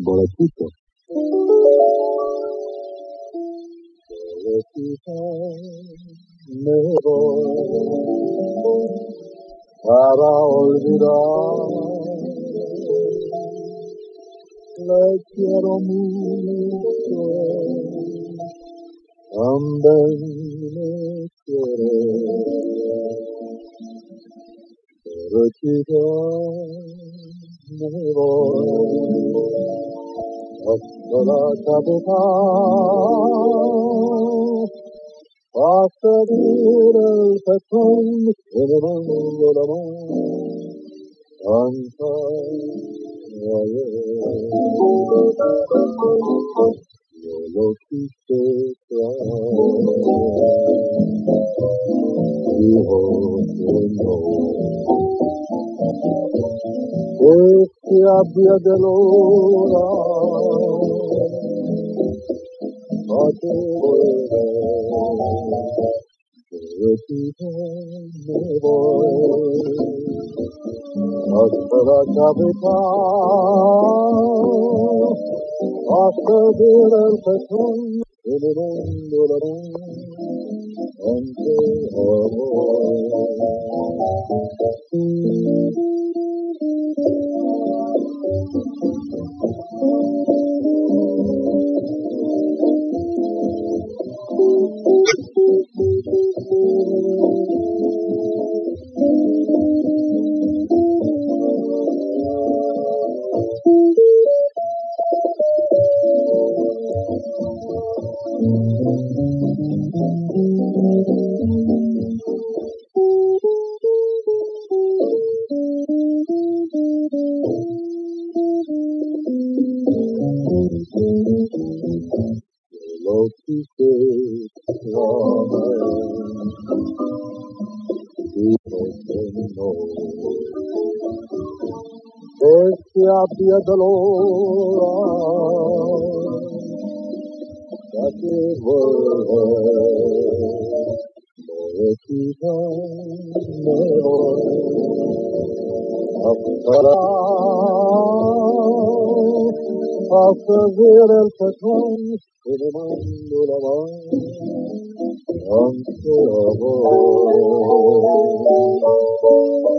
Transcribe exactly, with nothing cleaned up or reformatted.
Borrachito. Borrachita, me voy para olvidar. Le quiero mucho, también me quiere. Borrachita, me voy hasta la capital a seguir el petrón que me mandó la mano ayer. Yo lo quise traer, dijo que no, que se había de lograr a que volver. Borrachita, me voy hasta la capital a seguir el petrón que me mandó la mano ante lo quise traer, dijo que no, que se había de lograr a que volver. Borrachita, me voy hasta la a seguir el petrón que me mandó la mano ante amor.